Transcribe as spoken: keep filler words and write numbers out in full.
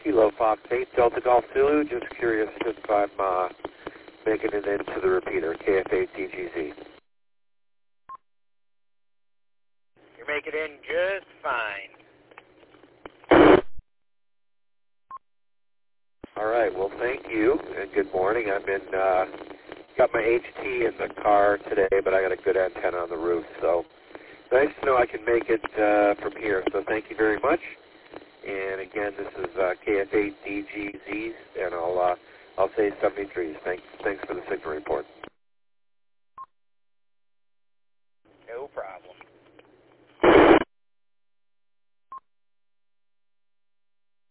Kilo Fox eight, Delta Golf Zulu. Just curious if I'm uh, making it into the repeater, K F eight D G Z. You're making it in just fine. All right, well, thank you, and good morning. I'm in, uh, got my H T in the car today, but I got a good antenna on the roof, so nice to know I can make it uh, from here, so thank you very much. And again, this is uh, K F eight D G Zs, and I'll, uh, I'll say seventy-threes. Thanks, thanks for the signal report.